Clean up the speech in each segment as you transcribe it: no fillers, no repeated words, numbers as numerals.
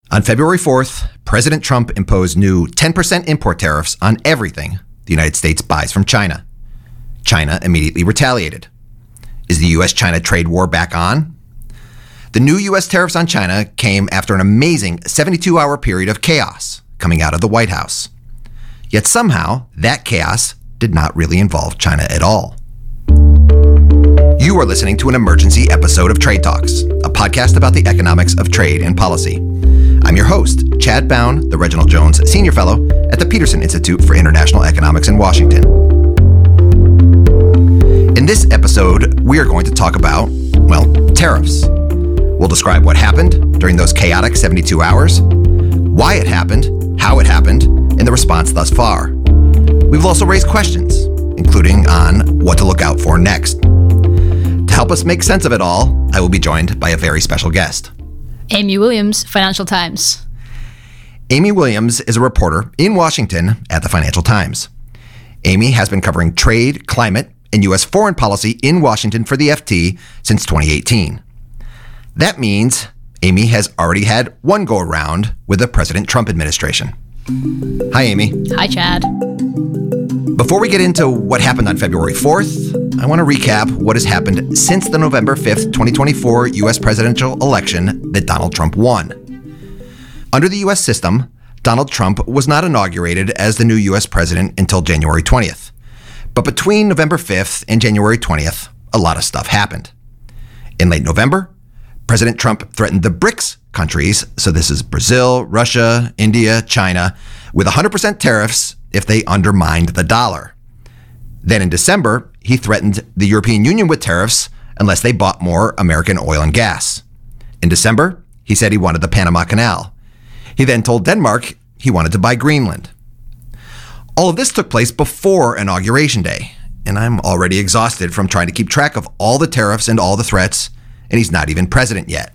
On February 4th, President Trump imposed new 10% import tariffs on everything the United States buys from China. China immediately retaliated. Is the U.S.-China trade war back on? The new U.S. tariffs on China came after an amazing 72-hour period of chaos coming out of the White House. Yet somehow, that chaos did not really involve China at all. You are listening to an emergency episode of Trade Talks, a podcast about the economics of trade and policy. I'm your host, Chad Bown, the Reginald Jones Senior Fellow at the Peterson Institute for International Economics in Washington. In this episode, we are going to talk about, tariffs. We'll describe what happened during those chaotic 72 hours, why it happened, how it happened, and the response thus far. We will also raise questions, including on what to look out for next. To help us make sense of it all, I will be joined by a very special guest. Amy Williams, Financial Times. Amy Williams is a reporter in Washington at the Financial Times. Amy has been covering trade, climate, and U.S. foreign policy in Washington for the FT since 2018. That means Amy has already had one go-around with the President Trump administration. Hi, Amy. Hi, Chad. Before we get into what happened on February 4th, I want to recap what has happened since the November 5th, 2024 U.S. presidential election that Donald Trump won. Under the U.S. system, Donald Trump was not inaugurated as the new U.S. president until January 20th. But between November 5th and January 20th, a lot of stuff happened. In late November, President Trump threatened the BRICS countries, so this is Brazil, Russia, India, China, with 100% tariffs if they undermined the dollar. Then in December, he threatened the European Union with tariffs unless they bought more American oil and gas. In December, he said he wanted the Panama Canal. He then told Denmark he wanted to buy Greenland. All of this took place before Inauguration Day, and I'm already exhausted from trying to keep track of all the tariffs and all the threats, and he's not even president yet.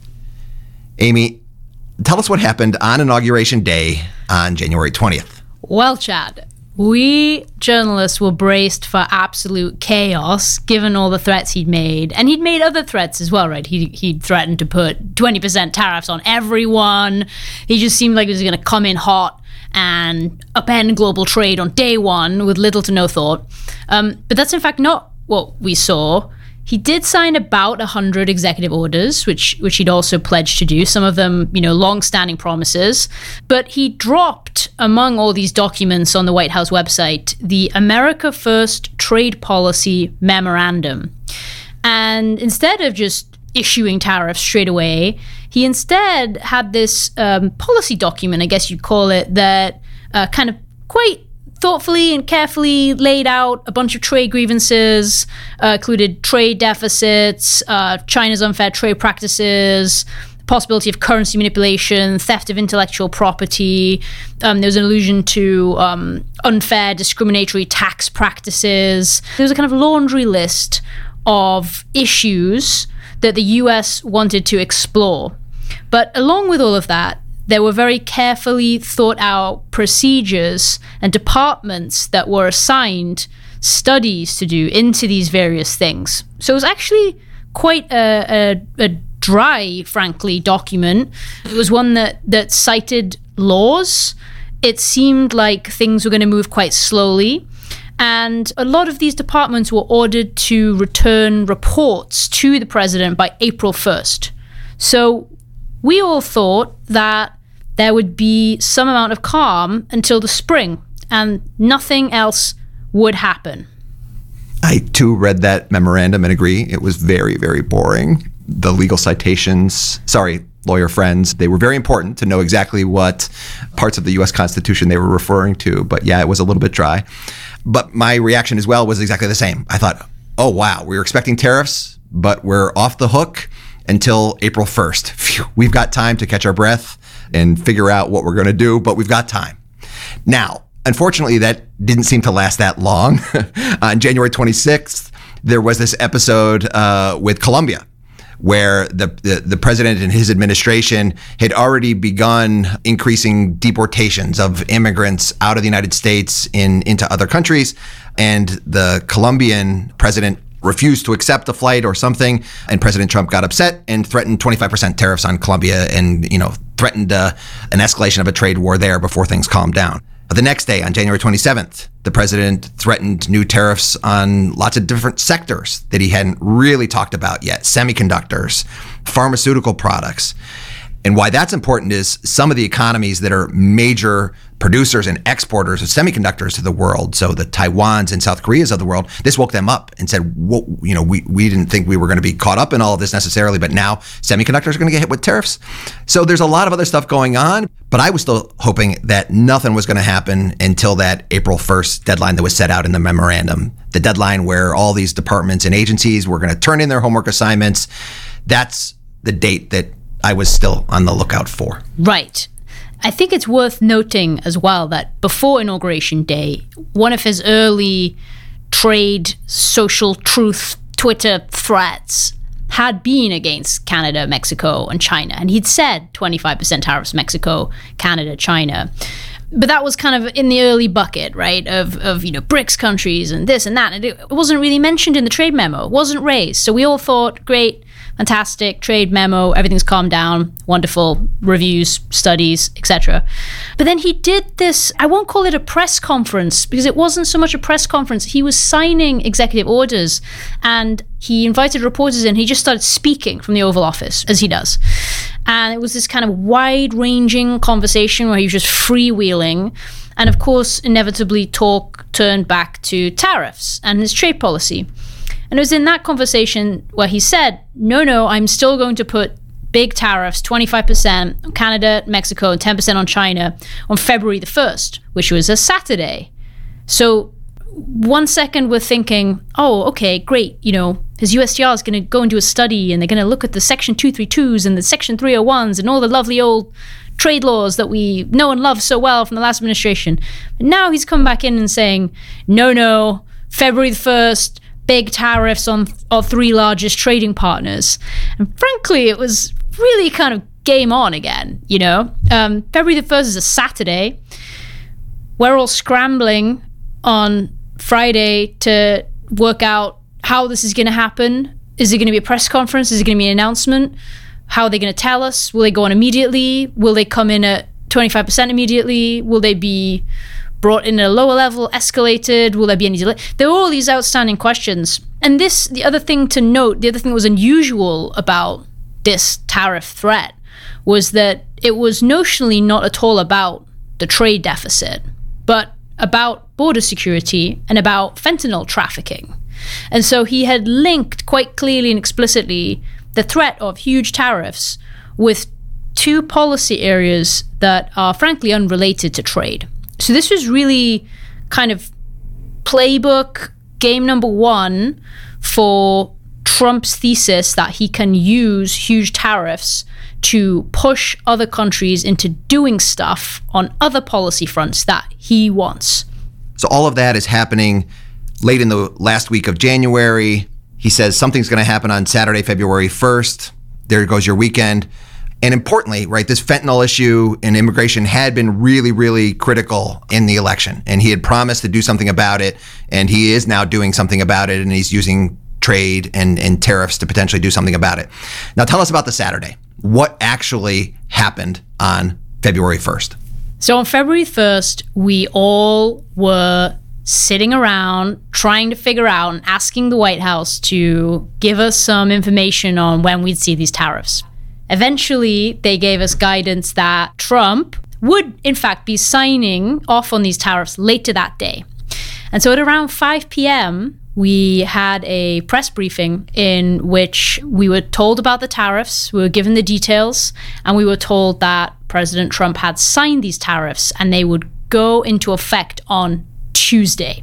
Amy, tell us what happened on Inauguration Day on January 20th. Well, Chad, we journalists were braced for absolute chaos given all the threats he'd made. And he'd made other threats as well, right? He'd threatened to put 20% tariffs on everyone. He just seemed like he was going to come in hot and upend global trade on day one with little to no thought. But that's in fact not what we saw. He did sign about 100 executive orders, which he'd also pledged to do, some of them, long-standing promises. But he dropped, among all these documents on the White House website, the America First Trade Policy Memorandum. And instead of just issuing tariffs straight away, he instead had this policy document, I guess you'd call it, that kind of quite thoughtfully and carefully laid out a bunch of trade grievances, included trade deficits, China's unfair trade practices, possibility of currency manipulation, theft of intellectual property. There was an allusion to unfair discriminatory tax practices. There was a kind of laundry list of issues that the US wanted to explore. But along with all of that, there were very carefully thought out procedures and departments that were assigned studies to do into these various things. So it was actually quite a dry, frankly, document. It was one that cited laws. It seemed like things were going to move quite slowly. And a lot of these departments were ordered to return reports to the president by April 1st. So we all thought that there would be some amount of calm until the spring, and nothing else would happen. I, too, read that memorandum and agree. It was very, very boring. The legal citations, lawyer friends, they were very important to know exactly what parts of the U.S. Constitution they were referring to. But yeah, it was a little bit dry. But my reaction as well was exactly the same. I thought, oh, wow, we were expecting tariffs, but we're off the hook until April 1st. Phew, we've got time to catch our breath and figure out what we're going to do, but we've got time. Now, unfortunately, that didn't seem to last that long. On January 26th, there was this episode with Colombia, where the president and his administration had already begun increasing deportations of immigrants out of the United States into other countries. And the Colombian president refused to accept the flight or something. And President Trump got upset and threatened 25% tariffs on Colombia and, threatened an escalation of a trade war there before things calmed down. But the next day, on January 27th, the president threatened new tariffs on lots of different sectors that he hadn't really talked about yet. Semiconductors, pharmaceutical products. And why that's important is some of the economies that are major producers and exporters of semiconductors to the world, so the Taiwans and South Koreas of the world, this woke them up and said, we didn't think we were going to be caught up in all of this necessarily, but now semiconductors are going to get hit with tariffs. So there's a lot of other stuff going on, but I was still hoping that nothing was going to happen until that April 1st deadline that was set out in the memorandum, the deadline where all these departments and agencies were going to turn in their homework assignments. That's the date that I was still on the lookout for. Right. I think it's worth noting as well that before Inauguration Day, one of his early trade social truth Twitter threats had been against Canada, Mexico, and China. And he'd said 25% tariffs, Mexico, Canada, China. But that was kind of in the early bucket, right, of BRICS countries and this and that. And it wasn't really mentioned in the trade memo. It wasn't raised. So we all thought, great, fantastic, trade memo, everything's calmed down, wonderful, reviews, studies, etc. But then he did this, I won't call it a press conference, because it wasn't so much a press conference. He was signing executive orders, and he invited reporters in. He just started speaking from the Oval Office, as he does. And it was this kind of wide-ranging conversation where he was just freewheeling. And of course, inevitably, talk turned back to tariffs and his trade policy. And it was in that conversation where he said, no, I'm still going to put big tariffs, 25% on Canada, Mexico, and 10% on China on February the 1st, which was a Saturday. So 1 second we're thinking, oh, okay, great. His USTR is going to go and do a study, and they're going to look at the Section 232s and the Section 301s and all the lovely old trade laws that we know and love so well from the last administration. But now he's come back in and saying, no, February the 1st, big tariffs on our three largest trading partners. And frankly, it was really kind of game on again, February the 1st is a Saturday. We're all scrambling on Friday to work out how this is going to happen. Is it going to be a press conference? Is it going to be an announcement? How are they going to tell us? Will they go on immediately? Will they come in at 25% immediately? Will they be brought in at a lower level, escalated? Will there be any delay? There were all these outstanding questions. And the other thing to note, the other thing that was unusual about this tariff threat was that it was notionally not at all about the trade deficit, but about border security and about fentanyl trafficking. And so he had linked quite clearly and explicitly the threat of huge tariffs with two policy areas that are frankly unrelated to trade. So this was really kind of playbook game number one for Trump's thesis that he can use huge tariffs to push other countries into doing stuff on other policy fronts that he wants. So all of that is happening late in the last week of January. He says something's going to happen on Saturday, February 1st. There goes your weekend. And importantly, right, this fentanyl issue and immigration had been really, really critical in the election. And he had promised to do something about it. And he is now doing something about it. And he's using trade and tariffs to potentially do something about it. Now, tell us about the Saturday. What actually happened on February 1st? So on February 1st, we all were sitting around trying to figure out and asking the White House to give us some information on when we'd see these tariffs. Eventually, they gave us guidance that Trump would, in fact, be signing off on these tariffs later that day. And so at around 5 p.m., we had a press briefing in which we were told about the tariffs, we were given the details, and we were told that President Trump had signed these tariffs and they would go into effect on Tuesday.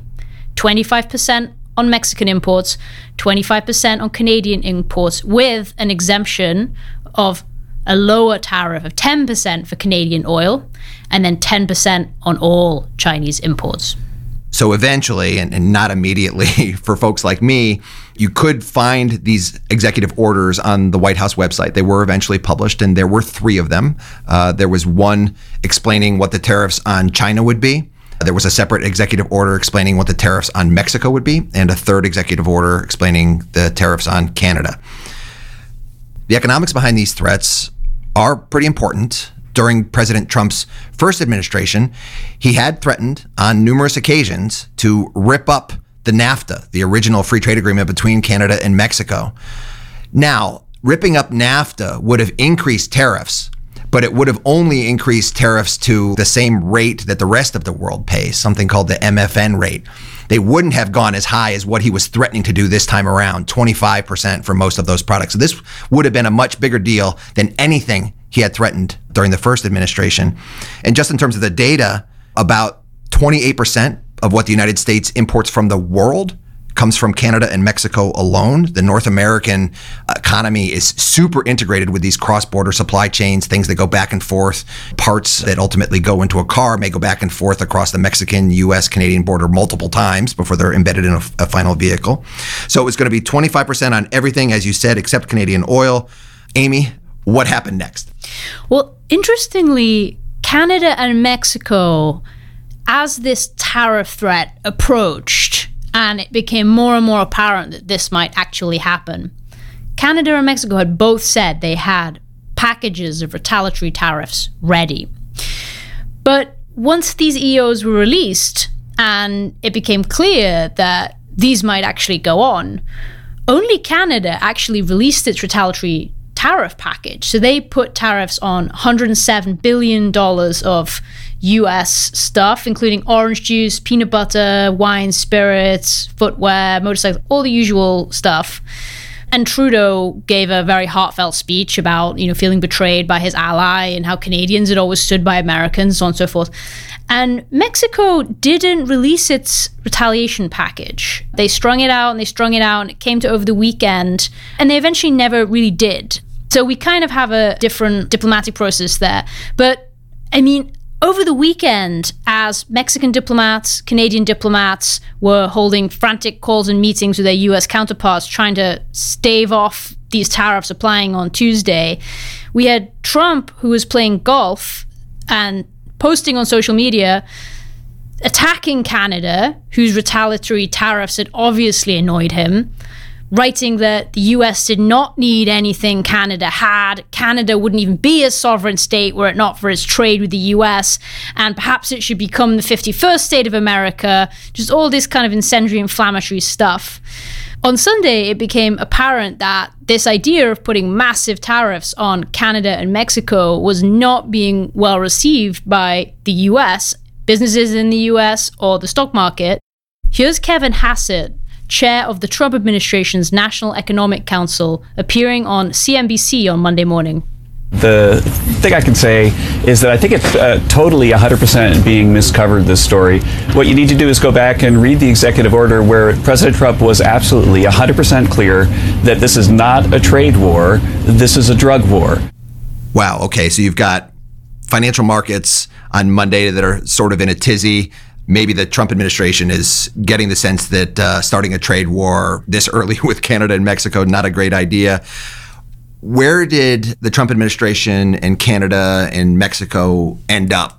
25% on Mexican imports, 25% on Canadian imports, with an exemption of a lower tariff of 10% for Canadian oil, and then 10% on all Chinese imports. So eventually, and not immediately for folks like me, you could find these executive orders on the White House website. They were eventually published, and there were 3 of them. There was one explaining what the tariffs on China would be. There was a separate executive order explaining what the tariffs on Mexico would be, and a third executive order explaining the tariffs on Canada. The economics behind these threats are pretty important. During President Trump's first administration, he had threatened on numerous occasions to rip up the NAFTA, the original free trade agreement between Canada and Mexico. Now, ripping up NAFTA would have increased tariffs, but it would have only increased tariffs to the same rate that the rest of the world pays, something called the MFN rate. They wouldn't have gone as high as what he was threatening to do this time around, 25% for most of those products. So this would have been a much bigger deal than anything he had threatened during the first administration. And just in terms of the data, about 28% of what the United States imports from the world comes from Canada and Mexico alone. The North American economy is super integrated with these cross-border supply chains, things that go back and forth. Parts that ultimately go into a car may go back and forth across the Mexican, US, Canadian border multiple times before they're embedded in a final vehicle. So it was going to be 25% on everything, as you said, except Canadian oil. Amy, what happened next? Well, interestingly, Canada and Mexico, as this tariff threat approached, and it became more and more apparent that this might actually happen, Canada and Mexico had both said they had packages of retaliatory tariffs ready. But once these EOs were released and it became clear that these might actually go on, only Canada actually released its retaliatory tariff package. So they put tariffs on $107 billion of US stuff, including orange juice, peanut butter, wine, spirits, footwear, motorcycles, all the usual stuff. And Trudeau gave a very heartfelt speech about, feeling betrayed by his ally and how Canadians had always stood by Americans, so on and so forth. And Mexico didn't release its retaliation package. They strung it out, and it came to over the weekend, and they eventually never really did. So we kind of have a different diplomatic process there. But, over the weekend, as Mexican diplomats, Canadian diplomats were holding frantic calls and meetings with their US counterparts trying to stave off these tariffs applying on Tuesday, we had Trump, who was playing golf and posting on social media, attacking Canada, whose retaliatory tariffs had obviously annoyed him, writing that the US did not need anything Canada had. Canada wouldn't even be a sovereign state were it not for its trade with the US, and perhaps it should become the 51st state of America. Just all this kind of incendiary, inflammatory stuff. On Sunday, it became apparent that this idea of putting massive tariffs on Canada and Mexico was not being well received by the US, businesses in the US, or the stock market. Here's Kevin Hassett, chair of the Trump administration's National Economic Council, appearing on CNBC on Monday morning. The thing I can say is that I think it's totally 100% being miscovered, this story. What you need to do is go back and read the executive order where President Trump was absolutely 100% clear that this is not a trade war, this is a drug war. Wow, okay, so you've got financial markets on Monday that are sort of in a tizzy. Maybe the Trump administration is getting the sense that starting a trade war this early with Canada and Mexico, not a great idea. Where did the Trump administration and Canada and Mexico end up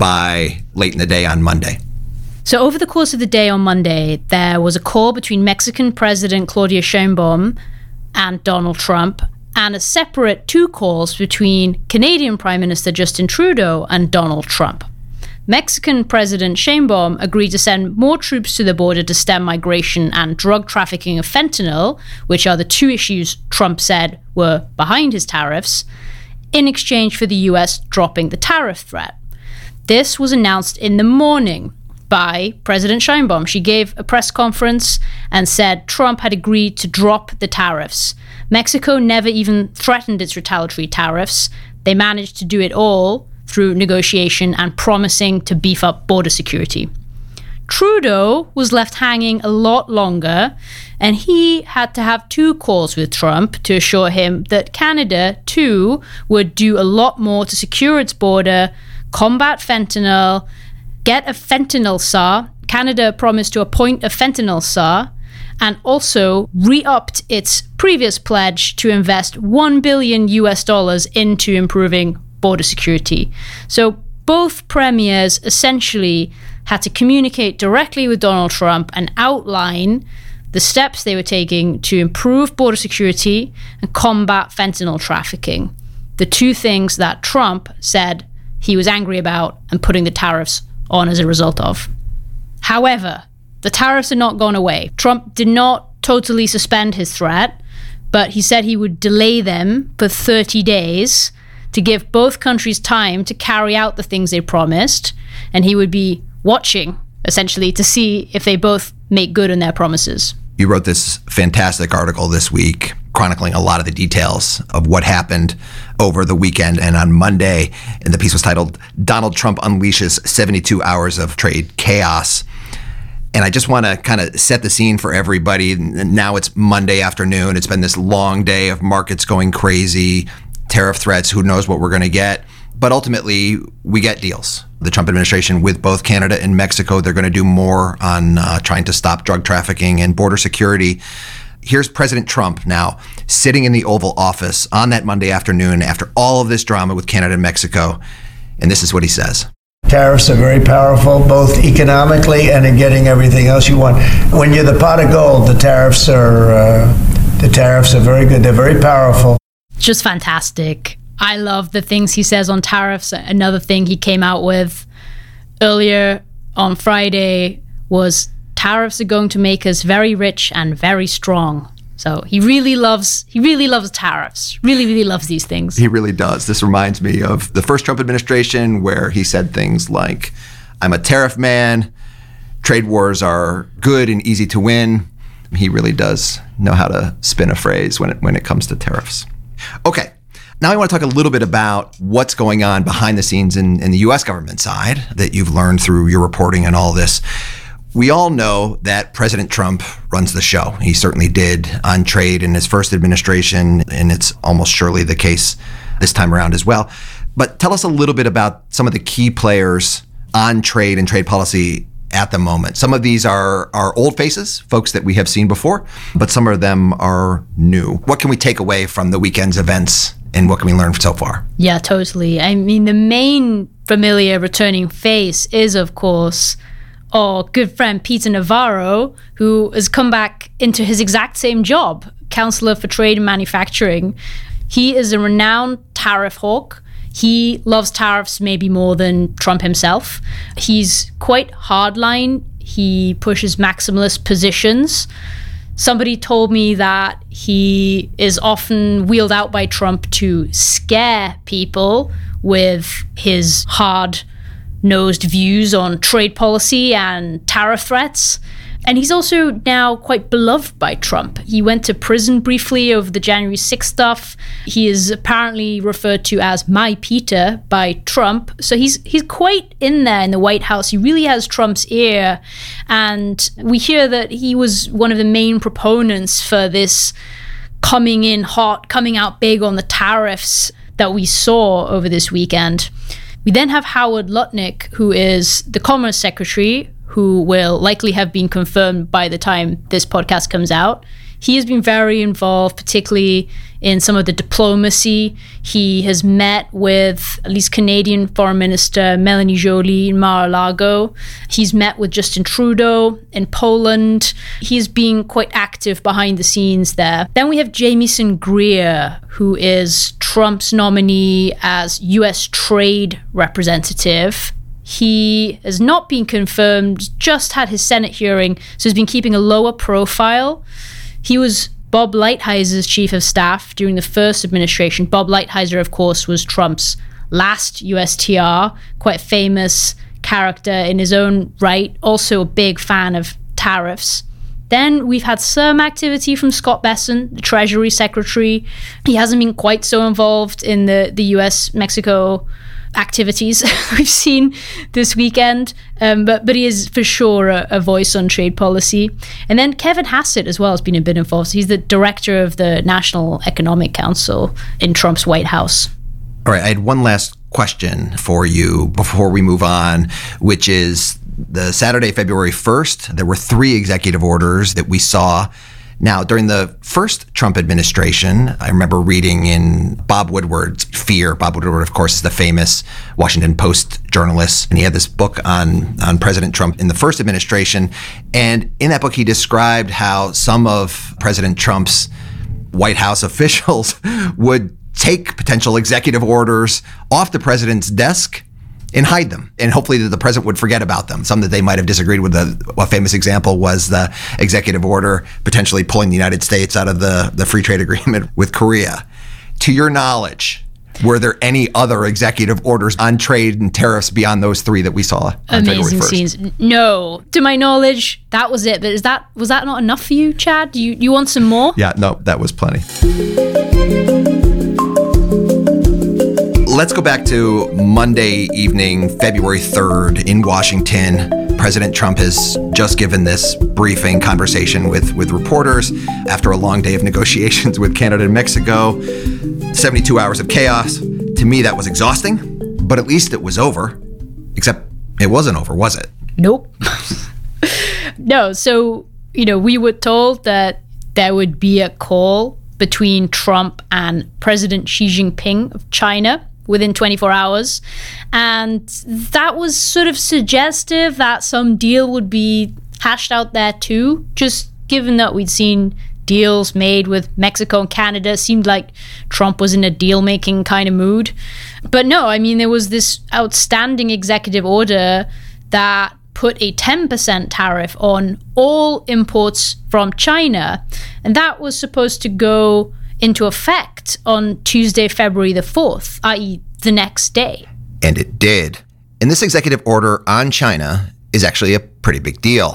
by late in the day on Monday? So over the course of the day on Monday, there was a call between Mexican President Claudia Sheinbaum and Donald Trump, and a separate two calls between Canadian Prime Minister Justin Trudeau and Donald Trump. Mexican President Sheinbaum agreed to send more troops to the border to stem migration and drug trafficking of fentanyl, which are the two issues Trump said were behind his tariffs, in exchange for the US dropping the tariff threat. This was announced in the morning by President Sheinbaum. She gave a press conference and said Trump had agreed to drop the tariffs. Mexico never even threatened its retaliatory tariffs. They managed to do it all through negotiation and promising to beef up border security. Trudeau was left hanging a lot longer, and he had to have two calls with Trump to assure him that Canada, too, would do a lot more to secure its border, combat fentanyl, get a fentanyl czar. Canada promised to appoint a fentanyl czar, and also re-upped its previous pledge to invest $1 billion into improving border security. So both premiers essentially had to communicate directly with Donald Trump and outline the steps they were taking to improve border security and combat fentanyl trafficking, the two things that Trump said he was angry about and putting the tariffs on as a result of. However, the tariffs had not gone away. Trump did not totally suspend his threat, but he said he would delay them for 30 days to give both countries time to carry out the things they promised, and he would be watching, essentially, to see if they both make good on their promises. You wrote this fantastic article this week chronicling a lot of the details of what happened over the weekend and on Monday, and the piece was titled, "Donald Trump Unleashes 72 Hours of Trade Chaos." And I just want to kind of set the scene for everybody. Now it's Monday afternoon. It's been this long day of markets going crazy, tariff threats, who knows what we're going to get. But ultimately, we get deals. The Trump administration with both Canada and Mexico, they're going to do more on trying to stop drug trafficking and border security. Here's President Trump now sitting in the Oval Office on that Monday afternoon after all of this drama with Canada and Mexico. And this is what he says. Tariffs are very powerful, both economically and in getting everything else you want. When you're the pot of gold, the tariffs are very good. They're very powerful. Just fantastic. I love the things he says on tariffs. Another thing he came out with earlier on Friday was tariffs are going to make us very rich and very strong. So he really loves tariffs, really loves these things. He really does. This reminds me of the first Trump administration where he said things like, I'm a tariff man, trade wars are good and easy to win. He really does know how to spin a phrase when it comes to tariffs. Okay. Now I want to talk a little bit about what's going on behind the scenes in the U.S. government side that you've learned through your reporting and all this. We all know that President Trump runs the show. He certainly did on trade in his first administration, and it's almost surely the case this time around as well. But tell us a little bit about some of the key players on trade and trade policy at the moment. Some of these are old faces, folks that we have seen before, but some of them are new. What can we take away from the weekend's events, and what can we learn so far? Yeah, totally. I mean, the main familiar returning face is, of course, our good friend Peter Navarro, who has come back into his exact same job, Counselor for Trade and Manufacturing. He is a renowned tariff hawk. He loves tariffs maybe more than Trump himself. He's quite hardline. He pushes maximalist positions. Somebody told me that he is often wheeled out by Trump to scare people with his hard-nosed views on trade policy and tariff threats. And he's also now quite beloved by Trump. He went to prison briefly over the January 6th stuff. He is apparently referred to as My Peter by Trump. So he's quite in there in the White House. He really has Trump's ear. And we hear that he was one of the main proponents for this coming in hot, coming out big on the tariffs that we saw over this weekend. We then have Howard Lutnick, who is the Commerce Secretary, who will likely have been confirmed by the time this podcast comes out. He has been very involved, particularly in some of the diplomacy. He has met with at least Canadian Foreign Minister Melanie Joly in Mar-a-Lago. He's met with Justin Trudeau in Poland. He's been quite active behind the scenes there. Then we have Jamieson Greer, who is Trump's nominee as U.S. Trade Representative. He has not been confirmed, just had his Senate hearing, so he's been keeping a lower profile. He was Bob Lighthizer chief of staff during the first administration. Bob Lighthizer, of course, was Trump's last USTR, quite famous character in his own right, also a big fan of tariffs. Then we've had some activity from Scott Bessent, the Treasury Secretary. He hasn't been quite so involved in the US-Mexico activities we've seen this weekend, but he is for sure a voice on trade policy. And then Kevin Hassett as well has been a bit involved. He's the director of the National Economic Council in Trump's White House. All right, I had one last question for you before we move on, which is the Saturday, February 1st, there were 3 executive orders that we saw Now, during the first Trump administration, I remember reading in Bob Woodward's Fear. Bob Woodward, of course, is the famous Washington Post journalist, and he had this book on President Trump in the first administration. And in that book, he described how some of President Trump's White House officials would take potential executive orders off the president's desk and hide them. And hopefully the president would forget about them. Some that they might have disagreed with. A famous example was the executive order potentially pulling the United States out of the free trade agreement with Korea. To your knowledge, were there any other executive orders on trade and tariffs beyond those three that we saw on Amazing February 1st? Scenes. No. To my knowledge, that was it. But was that not enough for you, Chad? You want some more? Yeah, no, that was plenty. Let's go back to Monday evening, February 3rd in Washington. President Trump has just given this briefing conversation with reporters after a long day of negotiations with Canada and Mexico. 72 hours of chaos. To me, that was exhausting, but at least it was over. Except it wasn't over, was it? Nope. No, so, we were told that there would be a call between Trump and President Xi Jinping of China within 24 hours. And that was sort of suggestive that some deal would be hashed out there too, just given that we'd seen deals made with Mexico and Canada. It seemed like Trump was in a deal-making kind of mood. But no, there was this outstanding executive order that put a 10% tariff on all imports from China. And that was supposed to go into effect on Tuesday, February the 4th, i.e. the next day. And it did. And this executive order on China is actually a pretty big deal.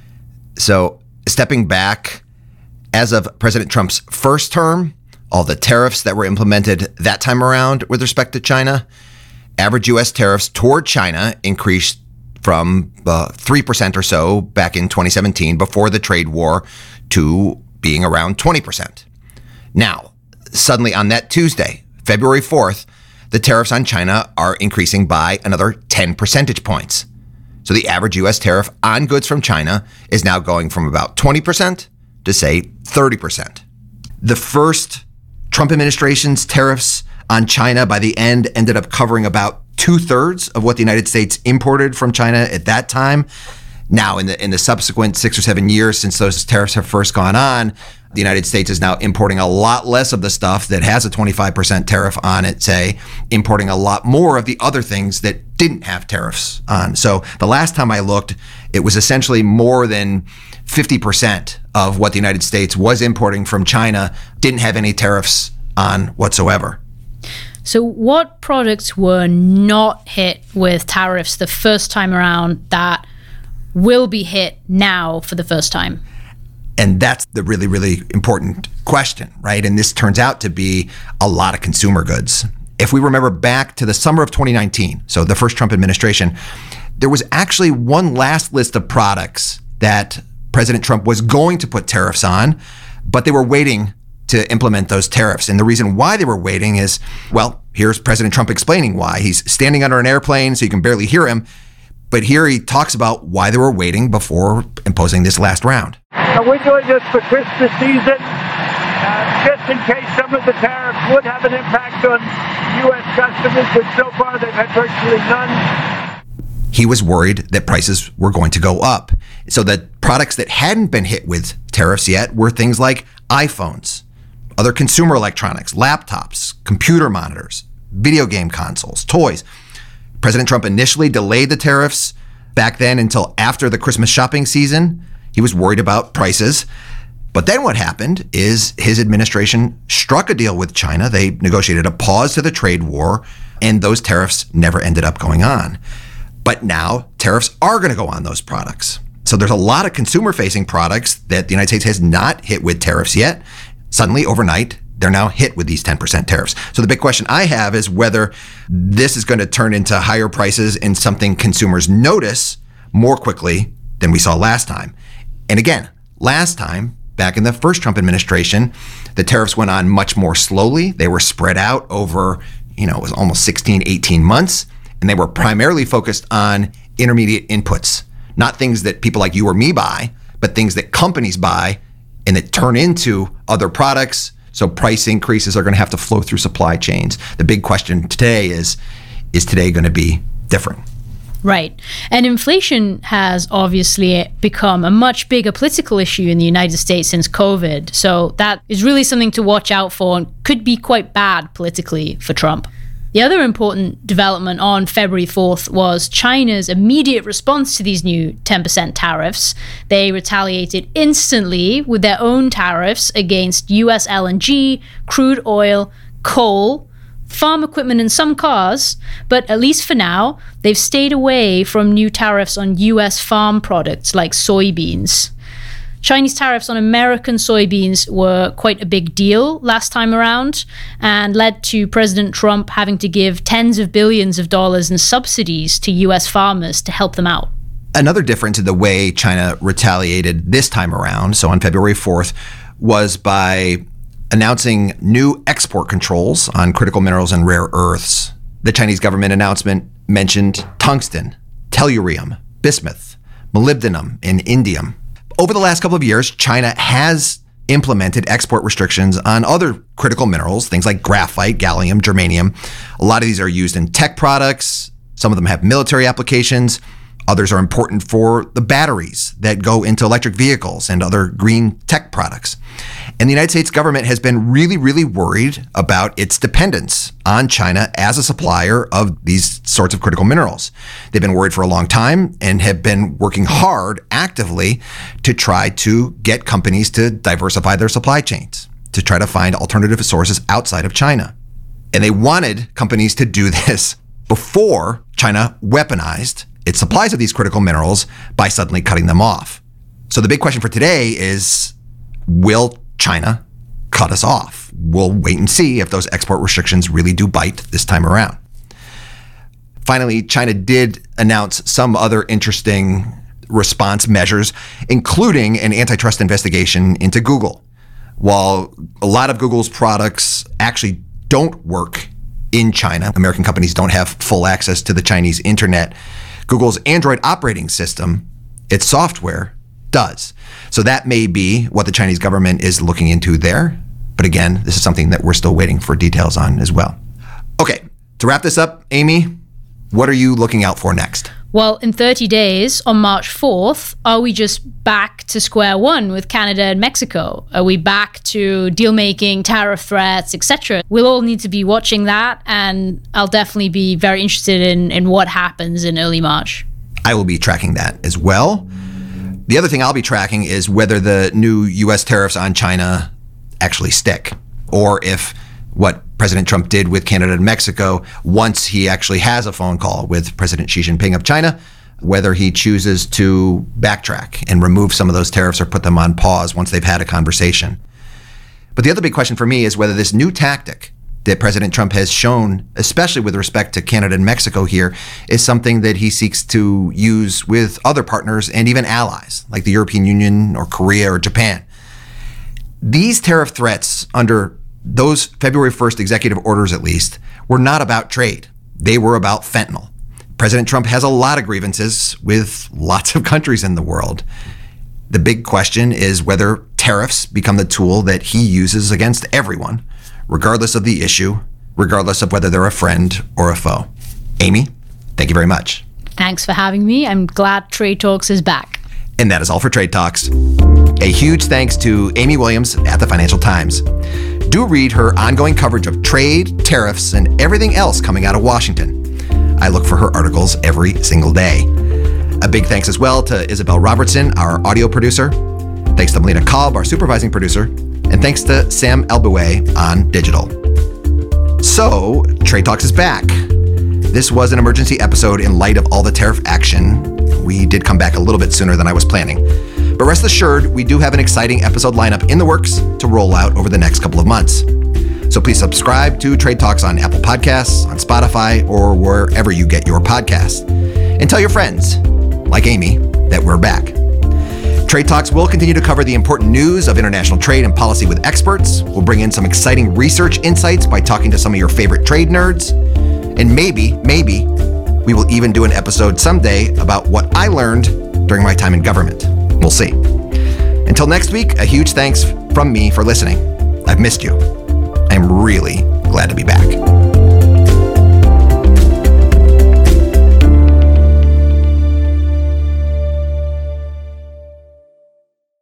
So stepping back, as of President Trump's first term, all the tariffs that were implemented that time around with respect to China, average U.S. tariffs toward China increased from 3% or so back in 2017 before the trade war to being around 20%. Now, suddenly on that Tuesday, February 4th, the tariffs on China are increasing by another 10 percentage points. So the average U.S. tariff on goods from China is now going from about 20% to, say, 30%. The first Trump administration's tariffs on China by the end ended up covering about 2/3 of what the United States imported from China at that time. Now, in the subsequent 6 or 7 years since those tariffs have first gone on, the United States is now importing a lot less of the stuff that has a 25% tariff on it, say, importing a lot more of the other things that didn't have tariffs on. So the last time I looked, it was essentially more than 50% of what the United States was importing from China didn't have any tariffs on whatsoever. So what products were not hit with tariffs the first time around that will be hit now for the first time? And that's the really, really important question, right? And this turns out to be a lot of consumer goods. If we remember back to the summer of 2019, so the first Trump administration, there was actually one last list of products that President Trump was going to put tariffs on, but they were waiting to implement those tariffs. And the reason why they were waiting is, well, here's President Trump explaining why. He's standing under an airplane, so you can barely hear him. But here he talks about why they were waiting before imposing this last round. We're doing this for Christmas season, just in case some of the tariffs would have an impact on U.S. customers, but so far they've had virtually none. He was worried that prices were going to go up. So that products that hadn't been hit with tariffs yet were things like iPhones, other consumer electronics, laptops, computer monitors, video game consoles, toys. President Trump initially delayed the tariffs back then until after the Christmas shopping season. He was worried about prices. But then what happened is his administration struck a deal with China. They negotiated a pause to the trade war, and those tariffs never ended up going on. But now tariffs are going to go on those products. So there's a lot of consumer-facing products that the United States has not hit with tariffs yet. Suddenly, overnight, they're now hit with these 10% tariffs. So the big question I have is whether this is going to turn into higher prices and something consumers notice more quickly than we saw last time. And again, last time, back in the first Trump administration, the tariffs went on much more slowly. They were spread out over, it was almost 16, 18 months. And they were primarily focused on intermediate inputs, not things that people like you or me buy, but things that companies buy and that turn into other products. So price increases are going to have to flow through supply chains. The big question today is today going to be different? Right. And inflation has obviously become a much bigger political issue in the United States since COVID. So that is really something to watch out for and could be quite bad politically for Trump. The other important development on February 4th was China's immediate response to these new 10% tariffs. They retaliated instantly with their own tariffs against US LNG, crude oil, coal, farm equipment and some cars, but at least for now, they've stayed away from new tariffs on US farm products like soybeans. Chinese tariffs on American soybeans were quite a big deal last time around and led to President Trump having to give tens of billions of dollars in subsidies to US farmers to help them out. Another difference in the way China retaliated this time around, so on February 4th, was by announcing new export controls on critical minerals and rare earths. The Chinese government announcement mentioned tungsten, tellurium, bismuth, molybdenum, and indium. Over the last couple of years, China has implemented export restrictions on other critical minerals, things like graphite, gallium, germanium. A lot of these are used in tech products. Some of them have military applications. Others are important for the batteries that go into electric vehicles and other green tech products. And the United States government has been really, really worried about its dependence on China as a supplier of these sorts of critical minerals. They've been worried for a long time and have been working hard actively to try to get companies to diversify their supply chains, to try to find alternative sources outside of China. And they wanted companies to do this before China weaponized its supplies of these critical minerals by suddenly cutting them off. So the big question for today is, will China cut us off? We'll wait and see if those export restrictions really do bite this time around. Finally, China did announce some other interesting response measures, including an antitrust investigation into Google. While a lot of Google's products actually don't work in China, American companies don't have full access to the Chinese internet, Google's Android operating system, its software, does. So that may be what the Chinese government is looking into there. But again, this is something that we're still waiting for details on as well. Okay, to wrap this up, Amy, what are you looking out for next? Well, in 30 days, on March 4th, are we just back to square one with Canada and Mexico? Are we back to deal-making, tariff threats, etc.? We'll all need to be watching that, and I'll definitely be very interested in what happens in early March. I will be tracking that as well. The other thing I'll be tracking is whether the new U.S. tariffs on China actually stick, or if what President Trump did with Canada and Mexico, once he actually has a phone call with President Xi Jinping of China, whether he chooses to backtrack and remove some of those tariffs or put them on pause once they've had a conversation. But the other big question for me is whether this new tactic that President Trump has shown, especially with respect to Canada and Mexico here, is something that he seeks to use with other partners and even allies, like the European Union or Korea or Japan. These tariff threats under those February 1st executive orders, at least, were not about trade. They were about fentanyl. President Trump has a lot of grievances with lots of countries in the world. The big question is whether tariffs become the tool that he uses against everyone, regardless of the issue, regardless of whether they're a friend or a foe. Amy, thank you very much. Thanks for having me. I'm glad Trade Talks is back. And that is all for Trade Talks. A huge thanks to Amy Williams at the Financial Times. Do read her ongoing coverage of trade, tariffs, and everything else coming out of Washington. I look for her articles every single day. A big thanks as well to Isabel Robertson, our audio producer. Thanks to Melina Kolb, our supervising producer. And thanks to Sam Elboué on digital. So, Trade Talks is back. This was an emergency episode in light of all the tariff action. We did come back a little bit sooner than I was planning. But rest assured, we do have an exciting episode lineup in the works to roll out over the next couple of months. So please subscribe to Trade Talks on Apple Podcasts, on Spotify, or wherever you get your podcasts. And tell your friends, like Amy, that we're back. Trade Talks will continue to cover the important news of international trade and policy with experts. We'll bring in some exciting research insights by talking to some of your favorite trade nerds. And maybe, we will even do an episode someday about what I learned during my time in government. We'll see. Until next week, a huge thanks from me for listening. I've missed you. I'm really glad to be back.